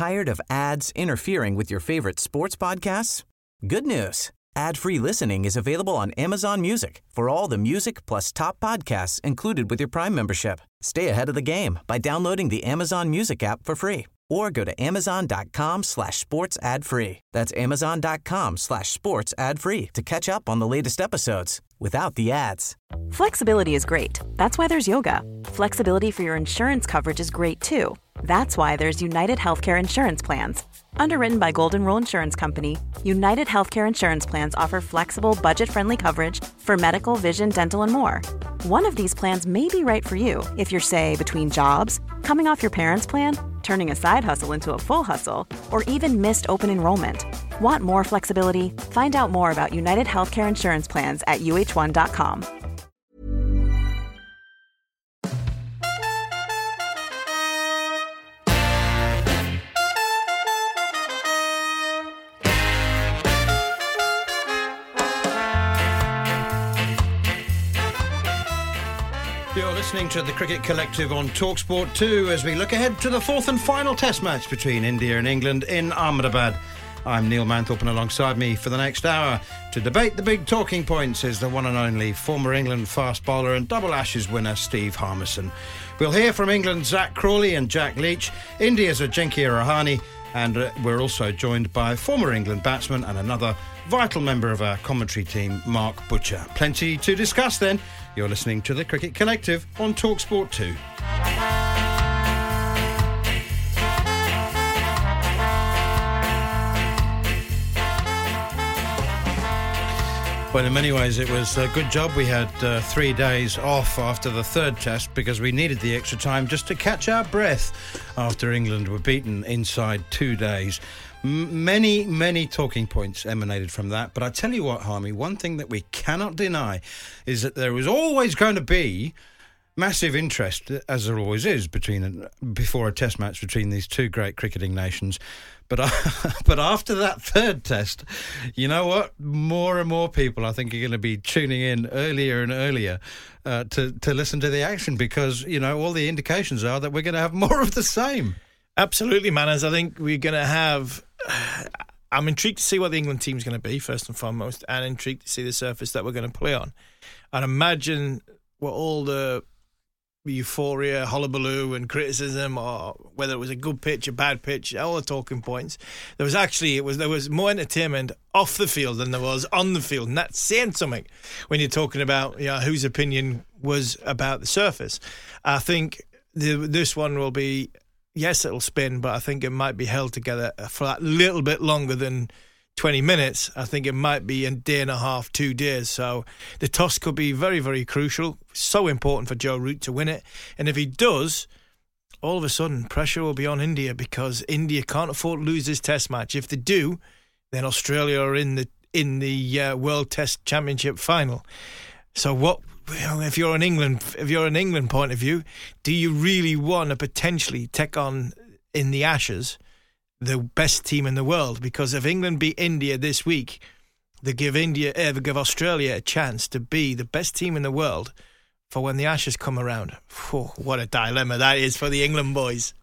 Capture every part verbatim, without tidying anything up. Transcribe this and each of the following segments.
Tired of ads interfering with your favorite sports podcasts? Good news. Ad-free listening is available on Amazon Music for all the music plus top podcasts included with your Prime membership. Stay ahead of the game by downloading the Amazon Music app for free or go to amazon.com slash sports ad free. That's amazon.com slash sports ad free to catch up on the latest episodes without the ads. Flexibility is great. That's why there's yoga. Flexibility for your insurance coverage is great too. That's why there's United Healthcare Insurance Plans. Underwritten by Golden Rule Insurance Company, United Healthcare Insurance Plans offer flexible, budget-friendly coverage for medical, vision, dental, and more. One of these plans may be right for you if you're, say, between jobs, coming off your parents' plan, turning a side hustle into a full hustle, or even missed open enrollment. Want more flexibility? Find out more about United Healthcare Insurance Plans at U H one dot com. You're listening to the Cricket Collective on TalkSport two as we look ahead to the fourth and final Test match between India and England in Ahmedabad. I'm Neil Manthorpe, and alongside me for the next hour to debate the big talking points is the one and only former England fast bowler and double Ashes winner Steve Harmison. We'll hear from England's Zach Crawley and Jack Leach, India's Ajinkya Rahane, and uh, we're also joined by former England batsman and another vital member of our commentary team, Mark Butcher. Plenty to discuss then. You're listening to the Cricket Collective on TalkSport two. Well, in many ways, it was a good job we had uh, three days off after the third test because we needed the extra time just to catch our breath after England were beaten inside two days. M- many, many talking points emanated from that. But I tell you what, Harmy, one thing that we cannot deny is that there was always going to be massive interest, as there always is, between before a test match between these two great cricketing nations. But uh, but after that third test, you know what? More and more people, I think, are going to be tuning in earlier and earlier uh, to, to listen to the action because, you know, all the indications are that we're going to have more of the same. Absolutely, Manners. I think we're going to have... Uh, I'm intrigued to see what the England team's going to be, first and foremost, and intrigued to see the surface that we're going to play on. I'd imagine what all the euphoria, hullabaloo and criticism, or whether it was a good pitch, a bad pitch, all the talking points. There was actually it was there was more entertainment off the field than there was on the field, and that's saying something when you're talking about, you know, whose opinion was about the surface. I think the, this one will be, yes, it'll spin, but I think it might be held together for that little bit longer than twenty minutes. I think it might be a day and a half, two days. So the toss could be very, very crucial. So important for Joe Root to win it. And if he does, all of a sudden pressure will be on India because India can't afford to lose this test match. If they do, then Australia are in the in the uh, World Test Championship final. So what, you know, if you're an England, if you're an England point of view, do you really want to potentially take on in the Ashes the best team in the world? Because if England beat India this week, they give India, uh, they give Australia a chance to be the best team in the world for when the Ashes come around. Whew, what a dilemma that is for the England boys.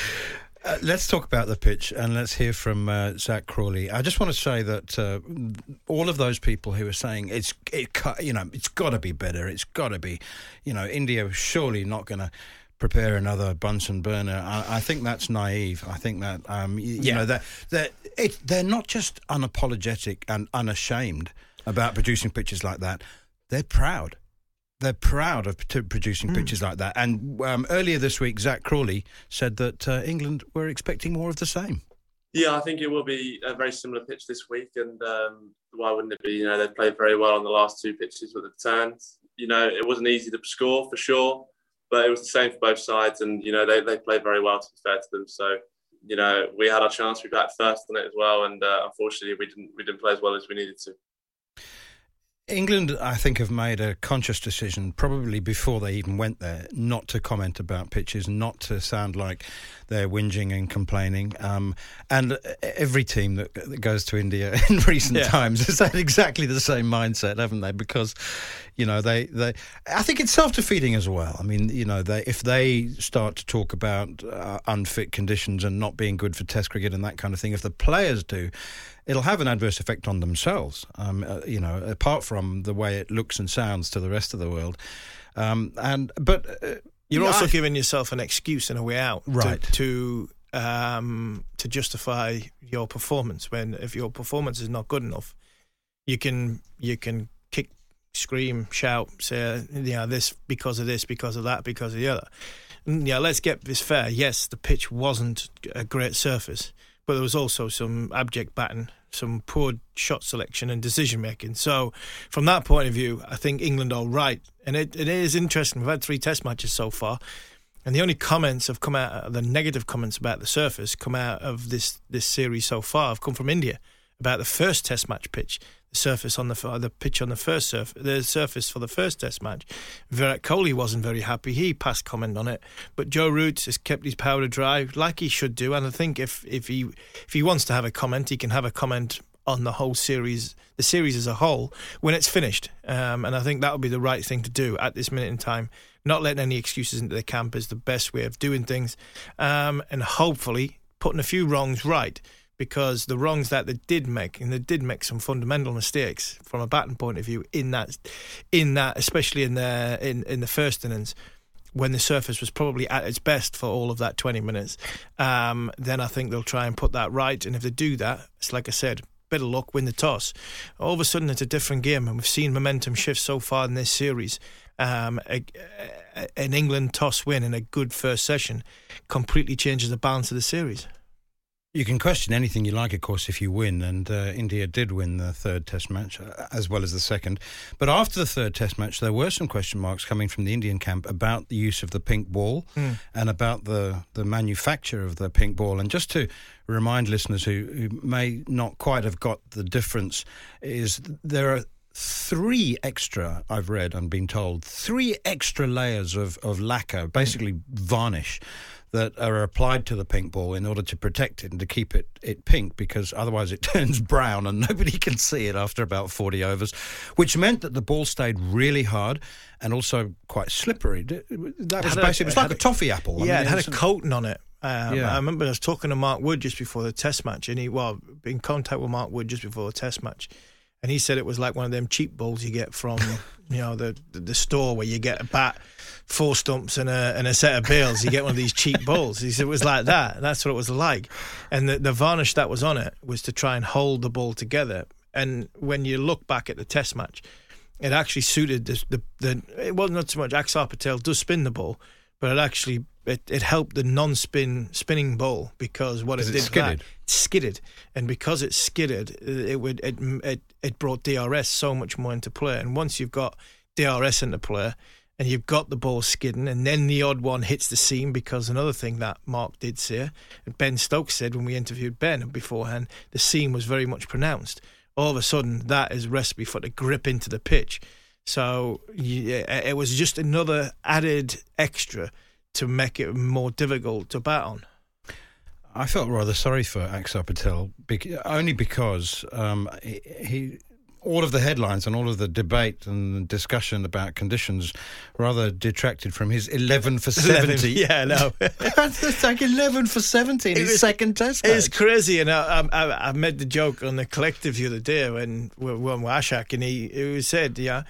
Uh, let's talk about the pitch and let's hear from uh, Zach Crawley. I just want to say that uh, all of those people who are saying it's it, you know it's got to be better, it's got to be, you know, India surely not going to prepare another Bunsen burner. I, I think that's naive. I think that um, you, yeah. you know that that it, they're not just unapologetic and unashamed about producing pitches like that. They're proud. They're proud of p- producing mm. pitches like that. And um, earlier this week, Zach Crawley said that uh, England were expecting more of the same. Yeah, I think it will be a very similar pitch this week. And um, why wouldn't it be? You know, they played very well on the last two pitches with the turns. You know, it wasn't easy to score for sure, but it was the same for both sides. And, you know, they, they played very well, to be fair to them. So, you know, we had our chance. We backed first on it as well. And uh, unfortunately, we didn't we didn't play as well as we needed to. England, I think, have made a conscious decision, probably before they even went there, not to comment about pitches, not to sound like they're whinging and complaining. Um, and every team that, that goes to India in recent yeah. times has had exactly the same mindset, haven't they? Because, you know, they, they I think it's self-defeating as well. I mean, you know, they if they start to talk about uh, unfit conditions and not being good for Test cricket and that kind of thing, if the players do, it'll have an adverse effect on themselves, um, uh, you know, apart from the way it looks and sounds to the rest of the world. Um, and but uh, You're yeah, also I, giving yourself an excuse and a way out right. to to, um, to justify your performance. When if your performance is not good enough, you can you can kick, scream, shout, say, you know, this because of this, because of that, because of the other. And, yeah, let's get this fair. Yes, the pitch wasn't a great surface, but there was also some abject batting, some poor shot selection and decision making. So from that point of view, I think England are right. And it, it is interesting. We've had three test matches so far, and the only comments have come out, the negative comments about the surface come out of this, this series so far have come from India about the first test match pitch. The surface on the the pitch on the first surf, the surface for the first test match. Virat Kohli wasn't very happy. He passed comment on it, but Joe Root has kept his powder dry, like he should do. And I think if if he if he wants to have a comment, he can have a comment on the whole series, the series as a whole, when it's finished. Um, and I think that would be the right thing to do at this minute in time. Not letting any excuses into the camp is the best way of doing things, um, and hopefully putting a few wrongs right. Because the wrongs that they did make, and they did make some fundamental mistakes from a batting point of view in that, in that, especially in the in, in the first innings, when the surface was probably at its best for all of that twenty minutes. Um, then I think they'll try and put that right. And if they do that, it's like I said, bit of luck, win the toss. All of a sudden, it's a different game, and we've seen momentum shift so far in this series. Um, a, a, an England toss win in a good first session completely changes the balance of the series. You can question anything you like, of course, if you win, and uh, India did win the third test match, uh, as well as the second. But after the third test match, there were some question marks coming from the Indian camp about the use of the pink ball mm. and about the, the manufacture of the pink ball. And just to remind listeners who, who may not quite have got the difference, is there are three extra, I've read and been told, three extra layers of, of lacquer, basically mm. varnish, that are applied to the pink ball in order to protect it and to keep it, it pink, because otherwise it turns brown and nobody can see it after about forty overs, which meant that the ball stayed really hard and also quite slippery. That was basically, it was like a toffee apple. Yeah, I mean, it had it a coating on it. Um, yeah. I remember I was talking to Mark Wood just before the test match, and he, well, in contact with Mark Wood just before the test match, and he said it was like one of them cheap balls you get from, you know, the, the the store where you get a bat, four stumps and a and a set of bails. You get one of these cheap balls. He said it was like that. That's what it was like. And the, the varnish that was on it was to try and hold the ball together. And when you look back at the test match, it actually suited the, the, the it wasn't not so much. Axar Patel does spin the ball, but it actually it, it helped the non-spin spinning ball, because what it did, it skidded. That, it skidded, and because it skidded, it would it, it it brought D R S so much more into play. And once you've got D R S into play, and you've got the ball skidding, and then the odd one hits the seam, because another thing that Mark did say, and Ben Stokes said when we interviewed Ben beforehand, the seam was very much pronounced. All of a sudden, that is recipe for the grip into the pitch. So yeah, it was just another added extra to make it more difficult to bat on. I felt rather sorry for Axar Patel, only because um, he, he, all of the headlines and all of the debate and discussion about conditions rather detracted from his eleven for seventy. Yeah, no. It's like eleven for seventy in his was, second test match. It's crazy. And I, I, I made the joke on the collective the other day when we were on Ashak, and he, he said, yeah,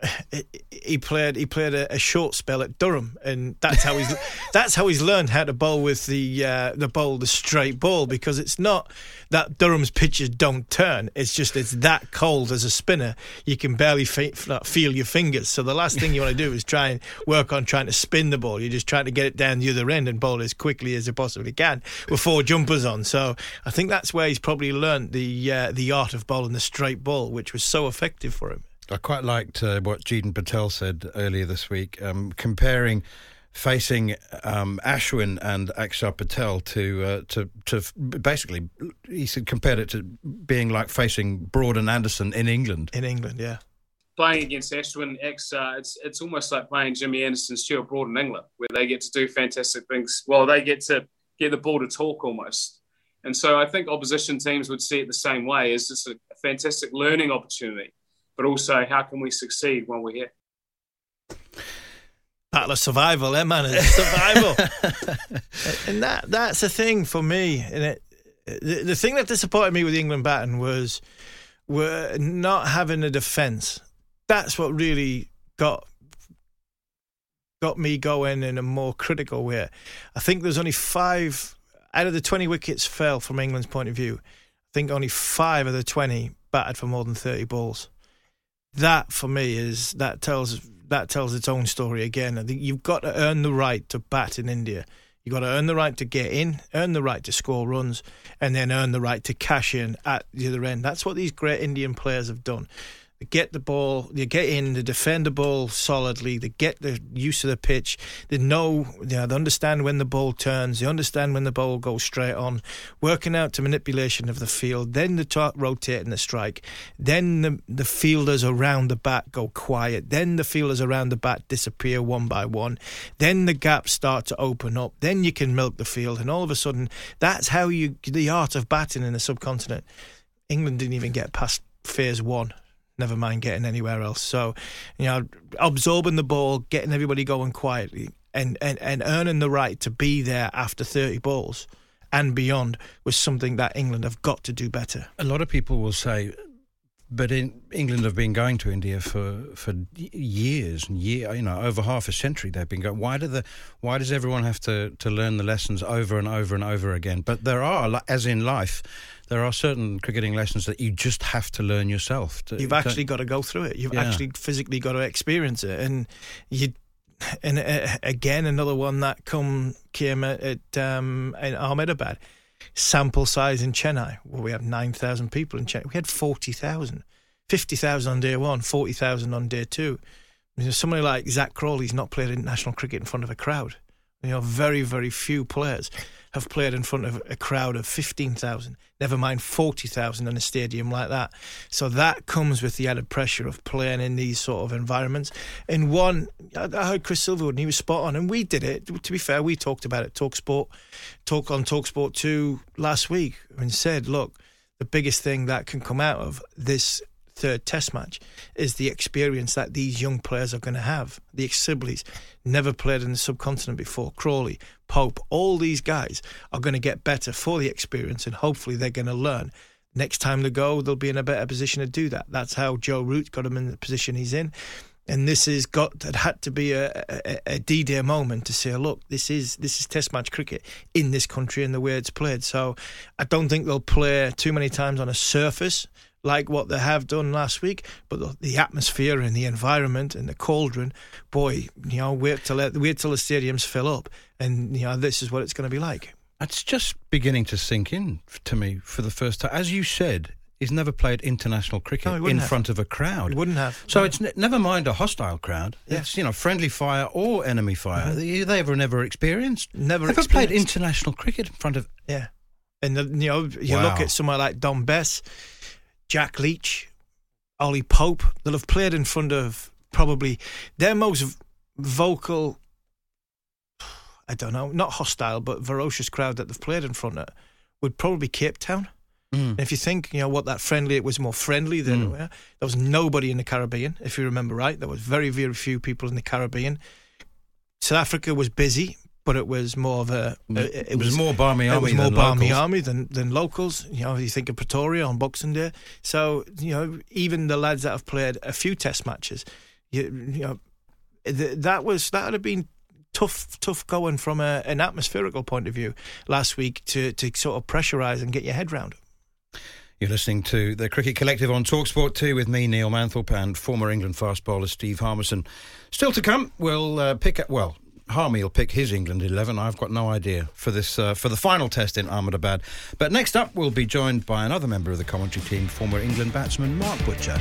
he played he played a, a short spell at Durham, and that's how he's that's how he's learned how to bowl with the uh, the bowl the straight ball, because it's not that Durham's pitches don't turn, it's just it's that cold as a spinner you can barely fe- feel your fingers. So the last thing you want to do is try and work on trying to spin the ball. You're just trying to get it down the other end and bowl as quickly as you possibly can with four jumpers on. So I think that's where he's probably learned the uh, the art of bowling the straight ball, which was so effective for him. I quite liked uh, what Jeetan Patel said earlier this week, um, comparing facing um, Ashwin and Axar Patel to uh, to to basically, he said, compared it to being like facing Broad and Anderson in England. In England, yeah. Playing against Ashwin, Axar, it's it's almost like playing Jimmy Anderson, Stuart Broad in England, where they get to do fantastic things. Well, they get to get the ball to talk almost. And so I think opposition teams would see it the same way. It's just a fantastic learning opportunity, but also how can we succeed when we're here? Battle of survival, eh, man? It's survival. And that that's the thing for me. And it, the, the thing that disappointed me with the England batting was were not having a defence. That's what really got got me going in a more critical way. I think there's only five out of the twenty wickets fell from England's point of view. I think only five of the twenty batted for more than thirty balls. That for me is that tells that tells its own story again. I think you've got to earn the right to bat in India. You've got to earn the right to get in, earn the right to score runs, and then earn the right to cash in at the other end. That's what these great Indian players have done. They get the ball, they get in, they defend the ball solidly, they get the use of the pitch, they know, you know, they understand when the ball turns, they understand when the ball goes straight on, working out to manipulation of the field, then the top rotating the strike, then the, the fielders around the bat go quiet, then the fielders around the bat disappear one by one, then the gaps start to open up, then you can milk the field, and all of a sudden, that's how you, the art of batting in the subcontinent. England didn't even get past phase one. Never mind getting anywhere else. So, you know, absorbing the ball, getting everybody going quietly, and, and, and earning the right to be there after thirty balls and beyond was something that England have got to do better. A lot of people will say, but in England have been going to India for, for years and year, you know, over half a century they've been going. Why do the why does everyone have to, to learn the lessons over and over and over again? But there are, as in life, there are certain cricketing lessons that you just have to learn yourself. To, You've actually got to go through it. You've yeah. actually physically got to experience it. And you, and uh, again, another one that come came at, at um, in Ahmedabad. Sample size in Chennai, where we have nine thousand people in Chennai. We had forty thousand. fifty thousand on day one, forty thousand on day two. You know, somebody like Zach Crawley's not played international cricket in front of a crowd. You know, very, very few players have played in front of a crowd of fifteen thousand, never mind forty thousand in a stadium like that. So that comes with the added pressure of playing in these sort of environments. In one, I heard Chris Silverwood and he was spot on, and we did it. To be fair, we talked about it, TalkSport, talk on TalkSport two last week, and said, look, the biggest thing that can come out of this third test match is the experience that these young players are going to have. The ex-Sibleys never played in the subcontinent before. Crawley, Pope, all these guys are going to get better for the experience, and hopefully they're going to learn. Next time they go, they'll be in a better position to do that. That's how Joe Root got him in the position he's in. And this has got it had to be a, a, a D-Day moment to say, look, this is this is Test match cricket in this country and the way it's played. So I don't think they'll play too many times on a surface like what they have done last week, but the, the atmosphere and the environment and the cauldron, boy, you know, wait till wait till the stadiums fill up, and you know this is what it's going to be like. It's just beginning to sink in to me for the first time. As you said, he's never played international cricket no, in have. front of a crowd. He wouldn't have. So no. it's ne- never mind a hostile crowd. Yeah. It's, you know, friendly fire or enemy fire. Mm-hmm. They were never experienced. Never, never experienced. played international cricket in front of. Yeah, and the, you know, you wow. look at someone like Don Bess, Jack Leach, Ollie Pope, they'll have played in front of probably their most vocal, I don't know, not hostile, but ferocious crowd that they've played in front of would probably be Cape Town. Mm. And if you think, you know, what that friendly, it was more friendly than, mm. there was nobody in the Caribbean, if you remember right. There was very, very few people in the Caribbean. South Africa was busy, but it was more of a... It, it, it was, was more Barmy Army than locals. It was more Barmy locals. Army than, than locals. You know, you think of Pretoria on Boxing Day. So, you know, even the lads that have played a few test matches, you, you know, th- that was that would have been tough tough going from a, an atmospherical point of view last week to, to sort of pressurise and get your head round. You're listening to the Cricket Collective on TalkSport two with me, Neil Manthorpe, and former England fast bowler Steve Harmison. Still to come, we'll uh, pick up... Well, Harmy will pick his England eleven. I've got no idea for this uh, for the final test in Ahmedabad. But next up, we'll be joined by another member of the commentary team, former England batsman Mark Butcher.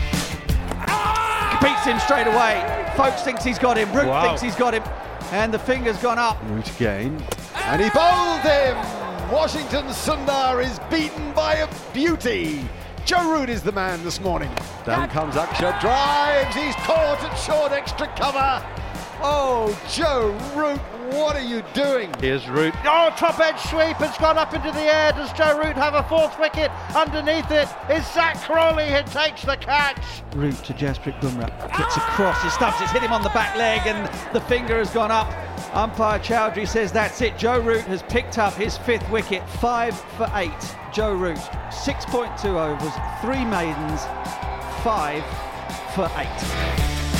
Beats him straight away. Folks thinks he's got him. Root wow. thinks he's got him. And the finger's gone up. Root again. And he bowled him. Washington Sundar is beaten by a beauty. Joe Root is the man this morning. Down comes Akshar, drives. He's caught at short extra cover. Oh, Joe Root, what are you doing? Here's Root. Oh, top edge sweep. It's gone up into the air. Does Joe Root have a fourth wicket? Underneath it is Zach Crawley who takes the catch. Root to Jasprit Bumrah. Gets across. He stumps. It's hit him on the back leg and the finger has gone up. Umpire Chowdhury says that's it. Joe Root has picked up his fifth wicket. Five for eight. Joe Root. six point two overs. Three maidens. Five for eight.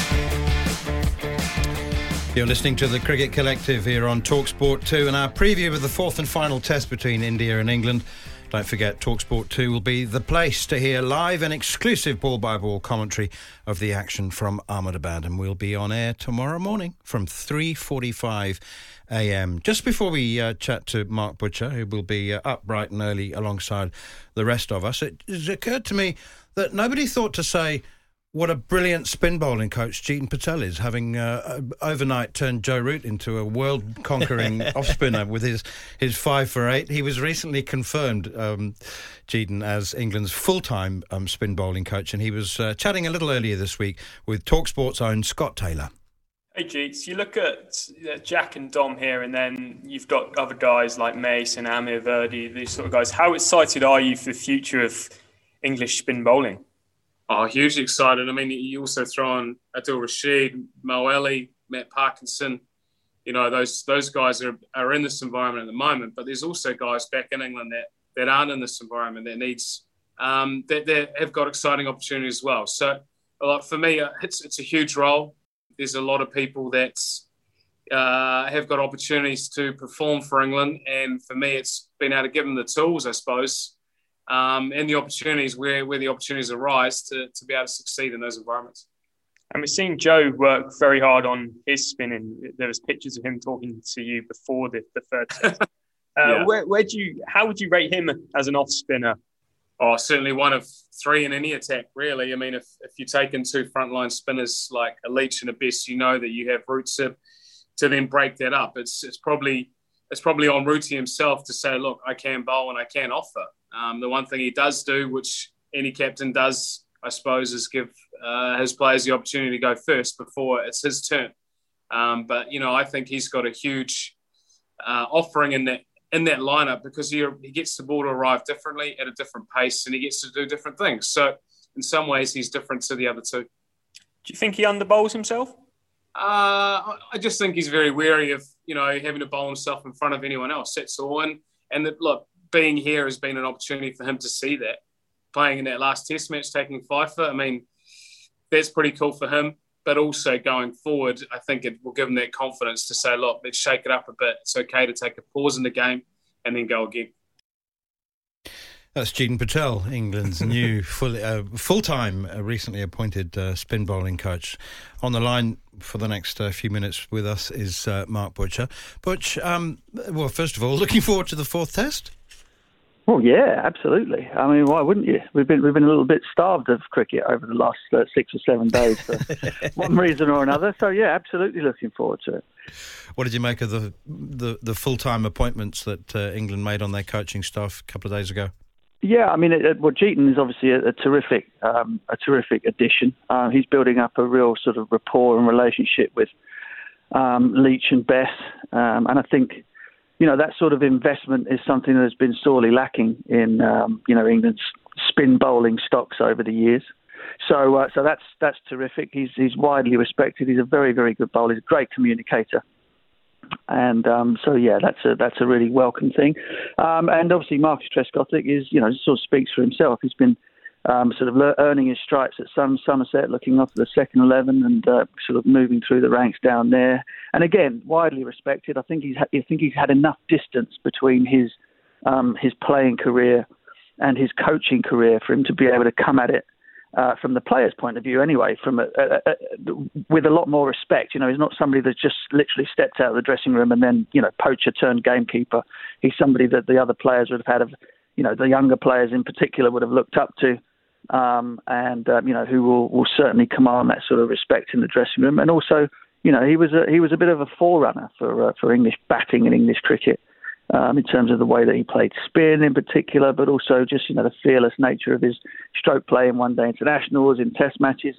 You're listening to the Cricket Collective here on TalkSport two and our preview of the fourth and final test between India and England. Don't forget, TalkSport two will be the place to hear live and exclusive ball-by-ball commentary of the action from Ahmedabad, and we'll be on air tomorrow morning from three forty-five a m. Just before we uh, chat to Mark Butcher, who will be uh, up bright and early alongside the rest of us, it, it occurred to me that nobody thought to say what a brilliant spin bowling coach Jeetan Patel is, having uh, overnight turned Joe Root into a world-conquering off-spinner with his, his five for eight. He was recently confirmed, um, Jeetan, as England's full-time um, spin bowling coach, and he was uh, chatting a little earlier this week with TalkSport's own Scott Taylor. Hey, Jeets, you look at uh, Jack and Dom here, and then you've got other guys like Mace and Amir Verdi, these sort of guys. How excited are you for the future of English spin bowling? Oh, hugely excited. I mean, you also throw on Adil Rashid, Mo Ali, Matt Parkinson. You know, those those guys are, are in this environment at the moment, but there's also guys back in England that, that aren't in this environment that needs, um, that, that have got exciting opportunities as well. So, like, for me, it's it's a huge role. There's a lot of people that uh, have got opportunities to perform for England, and for me, it's been able to give them the tools, I suppose, Um, and the opportunities where, where the opportunities arise to, to be able to succeed in those environments. And we've seen Joe work very hard on his spinning. There was pictures of him talking to you before the, the third test. uh, yeah. where, where do you, how would you rate him as an off spinner? Oh, certainly one of three in any attack, really. I mean, if, if you take in two frontline spinners like a Leach and a Best, you know that you have Root to, to then break that up. It's it's probably it's probably on Rooty himself to say, look, I can bowl and I can offer. Um, the one thing he does do, which any captain does, I suppose, is give uh, his players the opportunity to go first before it's his turn. Um, but, you know, I think he's got a huge uh, offering in that in that lineup because he, he gets the ball to arrive differently at a different pace and he gets to do different things. So in some ways, he's different to the other two. Do you think he underbowls himself? Uh, I just think he's very wary of, you know, having to bowl himself in front of anyone else. That's all. And, and the, look, being here has been an opportunity for him to see that. Playing in that last test match, taking five for, I mean, that's pretty cool for him. But also going forward, I think it will give him that confidence to say, look, let's shake it up a bit. It's okay to take a pause in the game and then go again. That's Jeetan Patel, England's new full, uh, full-time, uh, recently appointed uh, spin bowling coach. On the line for the next uh, few minutes with us is uh, Mark Butcher. Butch, um, well, first of all, looking forward to the fourth test? Well, yeah, absolutely. I mean, why wouldn't you? We've been we've been a little bit starved of cricket over the last uh, six or seven days for one reason or another. So, yeah, absolutely looking forward to it. What did you make of the the, the full-time appointments that uh, England made on their coaching staff a couple of days ago? Yeah, I mean, it, it, well, Jeetan is obviously a, a terrific, um, a terrific addition. Uh, he's building up a real sort of rapport and relationship with um, Leach and Bess, um, and I think, you know, that sort of investment is something that has been sorely lacking in, um, you know, England's spin bowling stocks over the years. So, uh, so that's that's terrific. He's he's widely respected. He's a very very good bowler. He's a great communicator. And um, so, yeah, that's a that's a really welcome thing. Um, and obviously, Marcus Trescothick is, you know, sort of speaks for himself. He's been um, sort of le- earning his stripes at some Somerset, looking after the second eleven, and uh, sort of moving through the ranks down there. And again, widely respected. I think he's ha- I think he's had enough distance between his um, his playing career and his coaching career for him to be able to come at it Uh, from the player's point of view anyway, from a, a, a, with a lot more respect. You know, he's not somebody that's just literally stepped out of the dressing room and then, you know, poacher turned gamekeeper. He's somebody that the other players would have had, you know, the younger players in particular would have looked up to, um, and, um, you know, who will, will certainly command that sort of respect in the dressing room. And also, you know, he was a, he was a bit of a forerunner for, uh, for English batting and English cricket. Um, in terms of the way that he played spin in particular, but also just, you know, the fearless nature of his stroke play in one-day internationals, in test matches.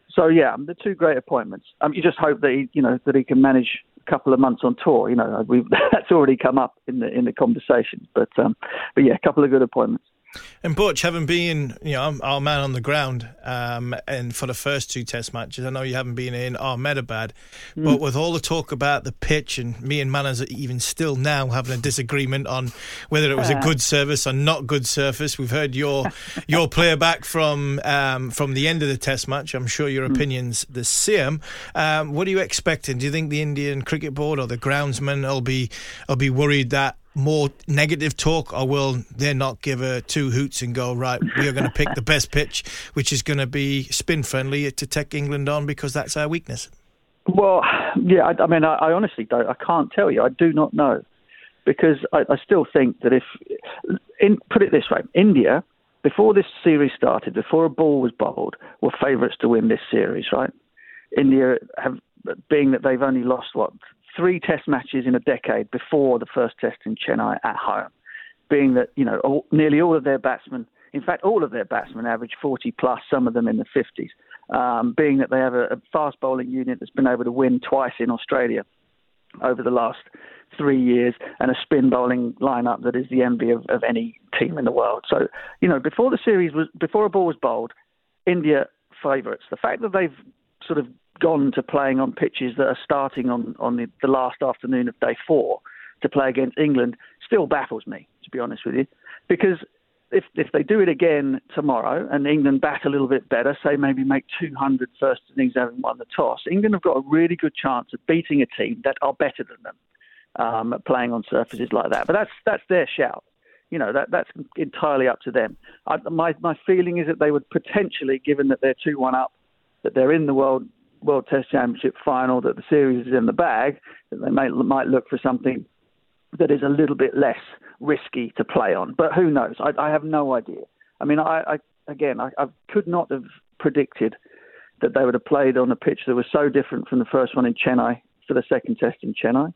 So yeah, the two great appointments. Um, you just hope that he, you know, that he can manage a couple of months on tour. You know, we've, that's already come up in the in the conversations. But um, but yeah, a couple of good appointments. And Butch, having been, you know, our man on the ground, um, and for the first two Test matches, I know you haven't been in Ahmedabad, mm. but with all the talk about the pitch, and me and Manners are even still now having a disagreement on whether it was a good service or not good surface. We've heard your your playback from um, from the end of the Test match. I'm sure your opinion's the same. Um, what are you expecting? Do you think the Indian Cricket Board or the groundsman will be will be worried that more negative talk, or will they not give a two hoots and go, right, we are going to pick the best pitch, which is going to be spin friendly to take England on because that's our weakness? Well, yeah, I, I mean, I, I honestly don't, I can't tell you. I do not know, because I, I still think that if, in, put it this way, India, before this series started, before a ball was bowled, were favourites to win this series, right? India have, being that they've only lost, what, three Test matches in a decade before the first Test in Chennai at home, being that, you know, all, nearly all of their batsmen, in fact, all of their batsmen average forty plus, some of them in the fifties, um, being that they have a, a fast bowling unit that's been able to win twice in Australia over the last three years, and a spin bowling lineup that is the envy of, of any team in the world. So, you know, before the series was, before a ball was bowled, India favourites. The fact that they've sort of gone to playing on pitches that are starting on, on the, the last afternoon of day four to play against England still baffles me, to be honest with you. Because if if they do it again tomorrow and England bat a little bit better, say maybe make two hundred first innings having won the toss, England have got a really good chance of beating a team that are better than them um, playing on surfaces like that. But that's that's their shout. You know, that that's entirely up to them. I, my, my feeling is that they would potentially, given that they're two one up, that they're in the World World Test Championship final, that the series is in the bag, that they may, might look for something that is a little bit less risky to play on. But who knows? I, I have no idea. I mean, I, I again, I, I could not have predicted that they would have played on a pitch that was so different from the first one in Chennai for the second Test in Chennai.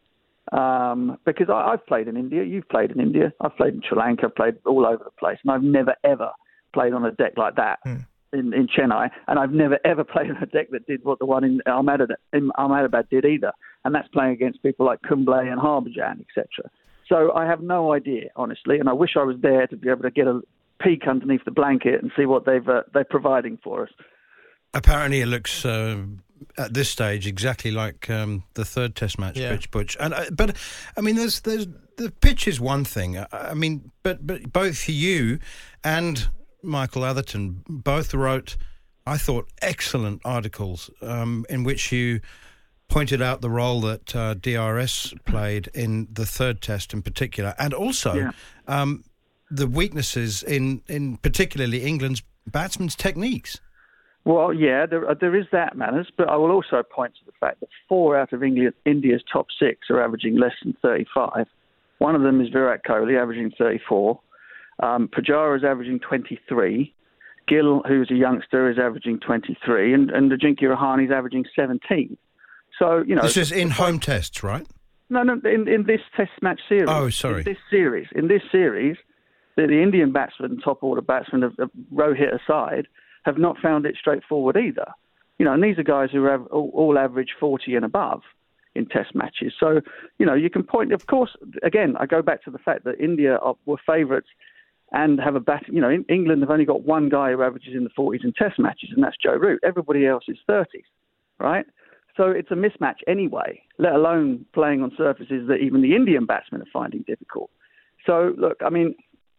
Um, because I, I've played in India, you've played in India, I've played in Sri Lanka, I've played all over the place, and I've never, ever played on a deck like that. Mm. In, in Chennai, and I've never ever played on a deck that did what the one in Ahmedabad, in Ahmedabad did either, and that's playing against people like Kumble and Harbhajan, et cetera. So I have no idea, honestly, and I wish I was there to be able to get a peek underneath the blanket and see what they've uh, they're providing for us. Apparently, it looks uh, at this stage exactly like um, the third Test match yeah. pitch, Butch. And uh, but I mean, there's there's the pitch is one thing. I, I mean, but but both you and Michael Atherton both wrote, I thought, excellent articles um, in which you pointed out the role that uh, D R S played in the third Test in particular, and also yeah. um, the weaknesses in, in particularly England's batsmen's techniques. Well, yeah, there, there is that, Manners, but I will also point to the fact that four out of England, India's top six are averaging less than thirty-five. One of them is Virat Kohli, averaging thirty-four. Um, Pujara is averaging twenty-three. Gill, who's a youngster, is averaging twenty-three, and, and Ajinkya Rahane is averaging seventeen. So, you know, this is in home tests, right? No, no, in, in this Test match series. Oh, sorry. In this series, in this series, the, the Indian batsmen, top order batsmen, of, of Rohit aside, have not found it straightforward either. You know, and these are guys who have all, all average forty and above in Test matches. So, you know, you can point. Of course, again, I go back to the fact that India are, were favourites. And have a bat. You know, in England have only got one guy who averages in the forties in Test matches, and that's Joe Root. Everybody else is thirties, right? So it's a mismatch anyway, let alone playing on surfaces that even the Indian batsmen are finding difficult. So look, I mean,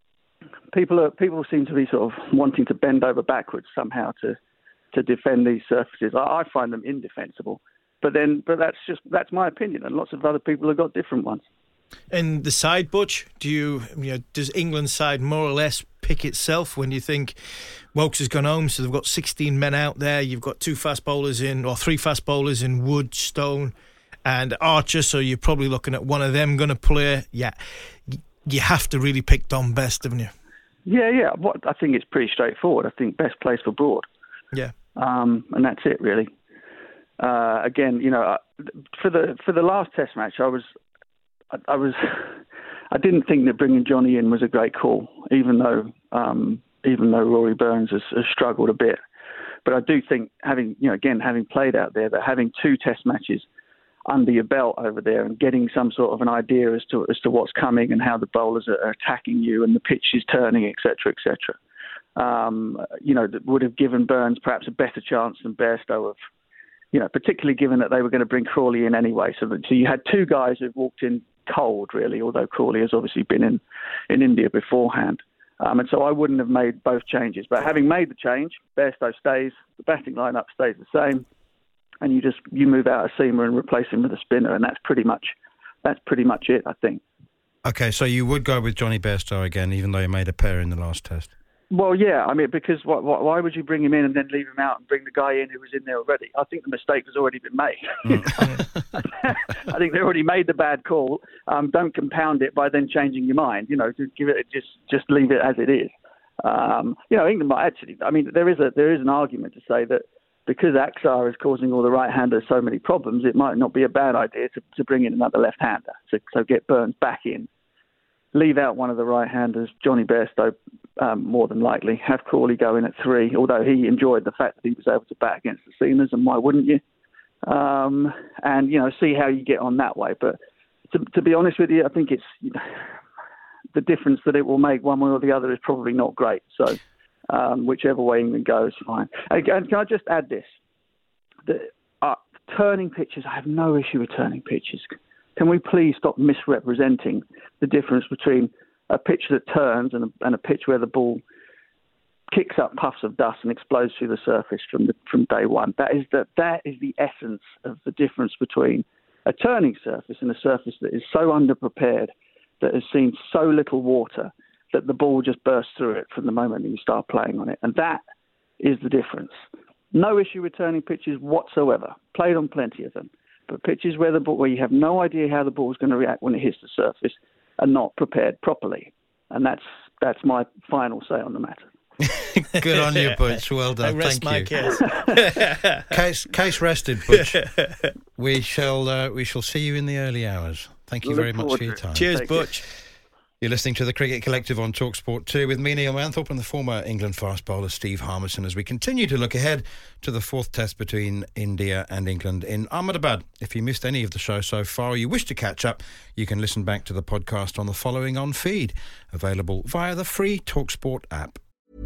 people are people seem to be sort of wanting to bend over backwards somehow to to defend these surfaces. I, I find them indefensible, but then, but that's just that's my opinion, and lots of other people have got different ones. And the side, Butch, do you, you know, does England's side more or less pick itself when you think Woakes has gone home, so they've got sixteen men out there, you've got two fast bowlers in, or three fast bowlers in Wood, Stone and Archer, so you're probably looking at one of them going to play. Yeah, you have to really pick Dom Best, haven't you? Yeah, yeah. What I think it's pretty straightforward. I think best place for Broad. Yeah. Um, and that's it, really. Uh, again, you know, for the for the last Test match, I was... I was, I didn't think that bringing Johnny in was a great call, even though, um, even though Rory Burns has, has struggled a bit. But I do think having, you know, again, having played out there, that having two test matches under your belt over there and getting some sort of an idea as to as to what's coming and how the bowlers are attacking you and the pitch is turning, et cetera, et cetera, um, you know, that would have given Burns perhaps a better chance than Bairstow of, you know, particularly given that they were going to bring Crawley in anyway. So, that, so you had two guys who've walked in cold, really, although Crawley has obviously been in, in India beforehand. Um, and so I wouldn't have made both changes. But having made the change, Bairstow stays, the batting lineup stays the same, and you just you move out a seamer and replace him with a spinner, and that's pretty much that's pretty much it, I think. Okay, so you would go with Johnny Bairstow again, even though you made a pair in the last test? Well, yeah, I mean, because why, why would you bring him in and then leave him out and bring the guy in who was in there already? I think the mistake has already been made. Mm. I think they already made the bad call. Um, don't compound it by then changing your mind. You know, just give it, just just leave it as it is. Um, you know, England might actually. I mean, there is a there is an argument to say that because Axar is causing all the right-handers so many problems, it might not be a bad idea to, to bring in another left-hander. So, so get Burns back in. Leave out one of the right-handers, Johnny Bairstow, um, more than likely. Have Crawley go in at three, although he enjoyed the fact that he was able to bat against the seamers, and why wouldn't you? Um, and, you know, see how you get on that way. But to, to be honest with you, I think it's you know, the difference that it will make one way or the other is probably not great. So um, whichever way England goes, fine. And, and can I just add this? The, uh, turning pitches, I have no issue with turning pitches. Can we please stop misrepresenting the difference between a pitch that turns and a, and a pitch where the ball kicks up puffs of dust and explodes through the surface from the, from day one? That is the that is the essence of the difference between a turning surface and a surface that is so underprepared, that has seen so little water, that the ball just bursts through it from the moment that you start playing on it. And that is the difference. No issue with turning pitches whatsoever. Played on plenty of them. But pitches where the ball, where you have no idea how the ball is going to react when it hits the surface, are not prepared properly, and that's that's my final say on the matter. Good on you, Butch. Well done. I rest Thank my you. case. case case rested, Butch. we shall uh, we shall see you in the early hours. Thank you Look very much forward for your to it. time. Cheers, Take Butch. it. You're listening to the Cricket Collective on TalkSport two with me, Neil Manthorpe, and the former England fast bowler Steve Harmison, as we continue to look ahead to the fourth test between India and England in Ahmedabad. If you missed any of the show so far or you wish to catch up, you can listen back to the podcast on the following on feed, available via the free TalkSport app.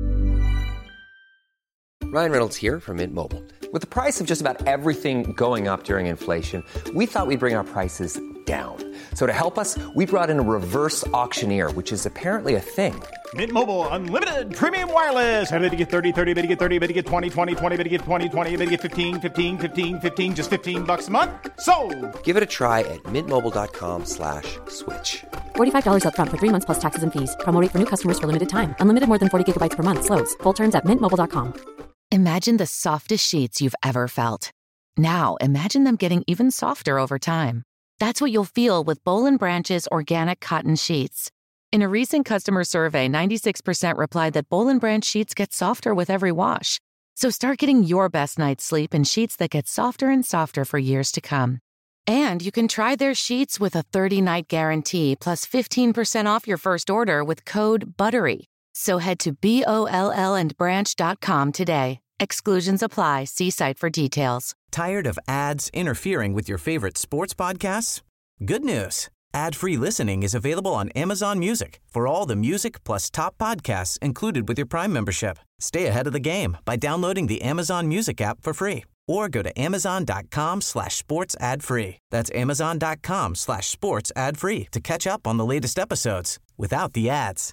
Ryan Reynolds here from Mint Mobile. With the price of just about everything going up during inflation, we thought we'd bring our prices down. So to help us, we brought in a reverse auctioneer, which is apparently a thing. Mint Mobile Unlimited Premium Wireless. How to get thirty, thirty, how to get thirty, how to get twenty, twenty, twenty, how to get twenty, twenty, how to get fifteen, fifteen, fifteen, fifteen, just fifteen bucks a month? Sold! Give it a try at mintmobile.com slash switch. forty-five dollars up front for three months plus taxes and fees. Promo rate for new customers for limited time. Unlimited more than forty gigabytes per month. Slows full terms at mint mobile dot com. Imagine the softest sheets you've ever felt. Now imagine them getting even softer over time. That's what you'll feel with Boll and Branch's organic cotton sheets. In a recent customer survey, ninety-six percent replied that Boll and Branch sheets get softer with every wash. So start getting your best night's sleep in sheets that get softer and softer for years to come. And you can try their sheets with a thirty-night guarantee plus fifteen percent off your first order with code BUTTERY. So head to B O L L and branch dot com today. Exclusions apply. See site for details. Tired of ads interfering with your favorite sports podcasts? Good news. Ad-free listening is available on Amazon Music for all the music plus top podcasts included with your Prime membership. Stay ahead of the game by downloading the Amazon Music app for free or go to amazon.com slash sports ad free. That's amazon.com slash sports ad free to catch up on the latest episodes without the ads.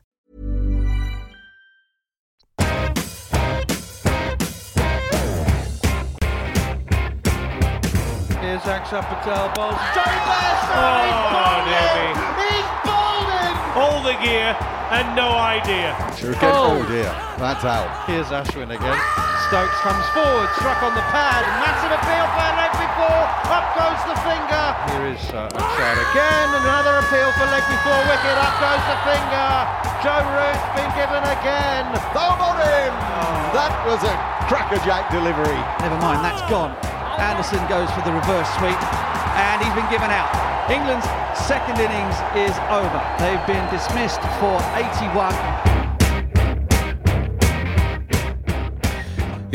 Here's Axar Patel bowls. Johnny Bairstow! Oh, dear me. He's bowled in! All the gear and no idea. Shuriken, oh. oh dear, that's out. Here's Ashwin again. Stokes comes forward, struck on the pad. Massive appeal for leg before. Up goes the finger. Here is uh, Axar again. Another appeal for leg before wicket. Up goes the finger. Joe Root's been given again. Over him! Oh. That was a crackerjack delivery. Never mind, that's gone. Anderson goes for the reverse sweep and he's been given out. England's second innings is over. They've been dismissed for eighty-one. You're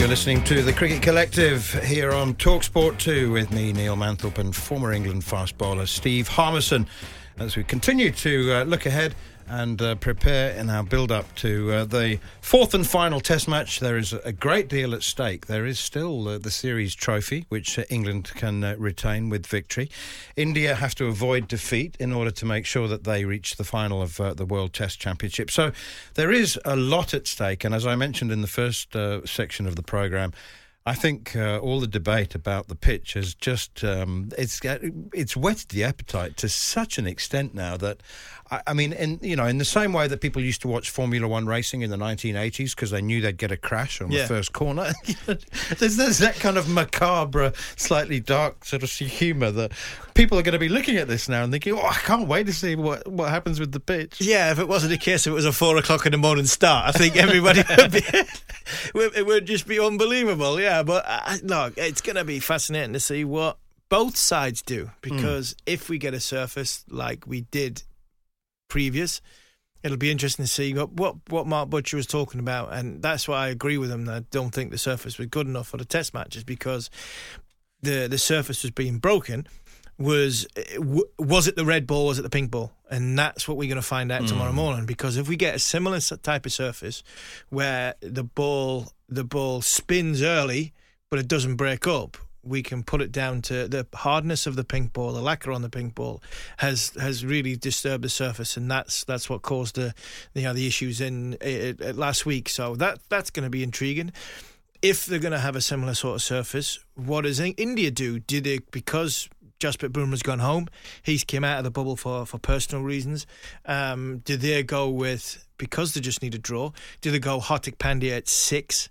listening to the Cricket Collective here on TalkSport two with me, Neil Manthorpe, and former England fast bowler Steve Harmison, as we continue to uh, look ahead and uh, prepare in our build-up to uh, the fourth and final Test match. There is a great deal at stake. There is still uh, the series trophy, which uh, England can uh, retain with victory. India have to avoid defeat in order to make sure that they reach the final of uh, the World Test Championship. So there is a lot at stake, and as I mentioned in the first uh, section of the programme, I think uh, all the debate about the pitch has just um, it's it's whetted the appetite to such an extent now that I, I mean, in you know, in the same way that people used to watch Formula One racing in the nineteen eighties because they knew they'd get a crash on yeah. the first corner. there's, there's that kind of macabre, slightly dark sort of humour that people are going to be looking at this now and thinking, "Oh, I can't wait to see what what happens with the pitch." Yeah, if it wasn't the case, if it was a four o'clock in the morning start, I think everybody would be. It would just be unbelievable. Yeah, but uh, look, it's going to be fascinating to see what both sides do, because mm. if we get a surface like we did previous, it'll be interesting to see what, what, what Mark Butcher was talking about, and that's why I agree with him that I don't think the surface was good enough for the Test matches, because the the surface was being broken. Was was it the red ball? Was it the pink ball? And that's what we're going to find out mm. tomorrow morning. Because if we get a similar type of surface where the ball the ball spins early but it doesn't break up, we can put it down to the hardness of the pink ball. The lacquer on the pink ball has has really disturbed the surface, and that's that's what caused the you know the issues in it, it, last week. So that that's going to be intriguing. If they're going to have a similar sort of surface, what does India do? Do they, because Jasprit Bumrah's gone home, he's came out of the bubble for, for personal reasons, um, do they go with, because they just need a draw, do they go Hardik Pandya at six,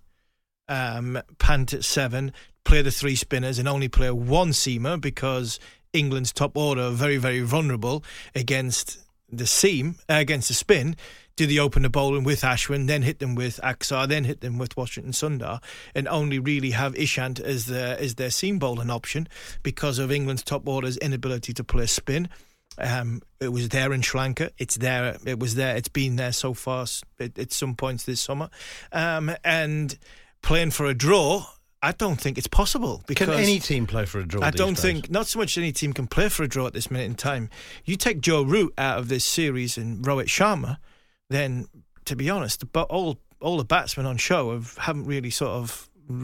um, Pant at seven, play the three spinners and only play one seamer, because England's top order are very, very vulnerable against the seam, uh, against the spin? Do they open the bowling with Ashwin, then hit them with Axar, then hit them with Washington Sundar, and only really have Ishant as their, as their seam bowling option because of England's top order's inability to play spin? Um, it was there in Sri Lanka. It's there. It was there. It's been there so far at, at some points this summer. Um, and playing for a draw, I don't think it's possible. Because can any team play for a draw? I these don't days? think, not so much any team can play for a draw at this minute in time. You take Joe Root out of this series and Rohit Sharma, then, to be honest, but all all the batsmen on show have, haven't really sort of,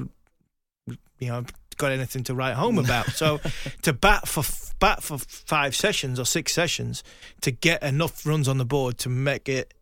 you know, got anything to write home about. So to bat for bat for five sessions or six sessions to get enough runs on the board to make it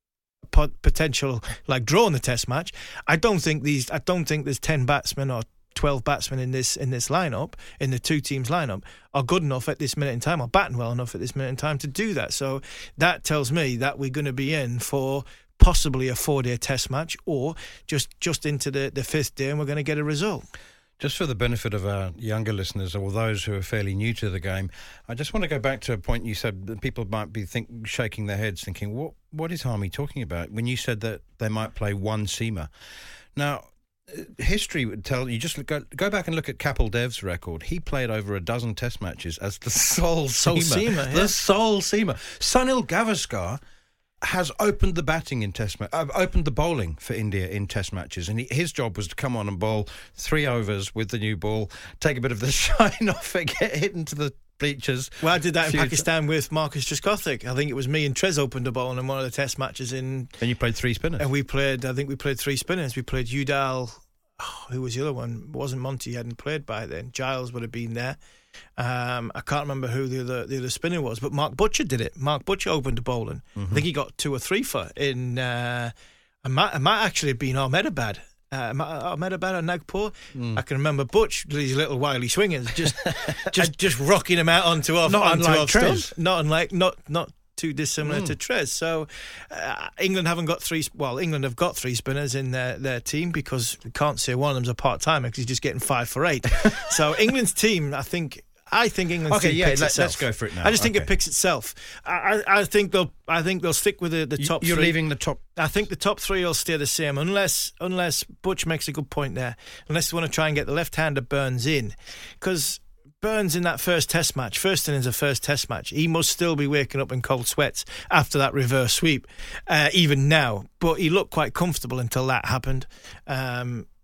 potential like draw in the Test match, I don't think these. I don't think there's ten batsmen or twelve batsmen in this in this lineup, in the two teams lineup, are good enough at this minute in time, or batting well enough at this minute in time to do that. So that tells me that we're going to be in for possibly a four-day Test match, or just just into the, the fifth day, and we're going to get a result. Just for the benefit of our younger listeners or those who are fairly new to the game, I just want to go back to a point you said that people might be think, shaking their heads thinking, what what is Harmy talking about when you said that they might play one seamer? Now, history would tell you, just go, go back and look at Kapil Dev's record. He played over a dozen Test matches as the sole sole seamer. seamer yeah. The sole seamer. Sunil Gavaskar has opened the batting in Test matches, uh, opened the bowling for India in Test matches, and he, his job was to come on and bowl three overs with the new ball, take a bit of the shine off it, get hit into the bleachers. Well, I did that in Pakistan with Marcus Trescothick. I think it was me and Trez opened the ball in one of the Test matches in. And you played three spinners. And we played. I think we played three spinners. We played Udall. Oh, who was the other one? It wasn't Monty. He hadn't played by then. Giles would have been there. Um, I can't remember who the other, the other spinner was, but Mark Butcher did it. Mark Butcher opened the bowling. Mm-hmm. I think he got two or three for in. Uh, it, might, it might actually have been Ahmedabad. Uh, Ahmedabad or Nagpur. Mm. I can remember Butch, these little wily swingers, just just just rocking him out onto off, not onto unlike off Trez. Stump. Not unlike not not. too dissimilar mm. to Trez. So uh, England haven't got three, well, England have got three spinners in their, their team, because we can't say one of them's a part-timer because he's just getting five for eight. So England's team, I think, I think England's okay, team yeah, picks let, itself. Let's go for it now. I just think okay. it picks itself. I, I, I think they'll I think they'll stick with the, the top You're three. leaving the top... I think the top three will stay the same, unless unless Butch makes a good point there. Unless they want to try and get the left-hander Burns in. Because Burns in that first Test match, first innings of first Test match, he must still be waking up in cold sweats after that reverse sweep, uh, even now. But he looked quite comfortable until that happened. Um,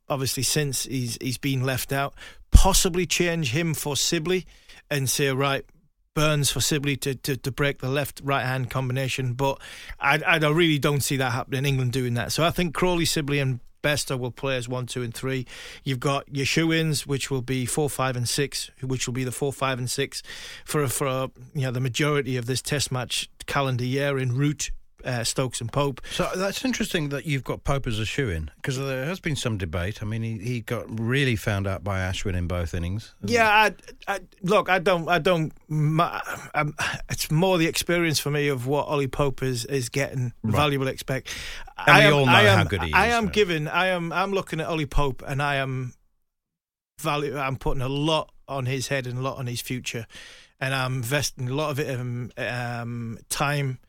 obviously since he's he's been left out. Possibly change him for Sibley and say, right, Burns for Sibley to, to, to break the left-right-hand combination. But I, I really don't see that happening, England doing that. So I think Crawley, Sibley and Bester will play as one, two and three. You've got your shoe-ins, which will be four, five and six, which will be the four, five and six for, for you know, the majority of this Test match calendar year in Root, Uh, Stokes and Pope. So that's interesting that you've got Pope as a shoe-in, because there has been some debate. I mean, he, he got really found out by Ashwin in both innings. Yeah, I, I, look, I don't, I don't. I'm, it's more the experience for me of what Ollie Pope is is getting, right. Valuable expect. And I we am, all know I am, how good he is. I am so. giving, I am, I'm looking at Ollie Pope, and I am value. I'm putting a lot on his head and a lot on his future, and I'm investing a lot of it in um, time.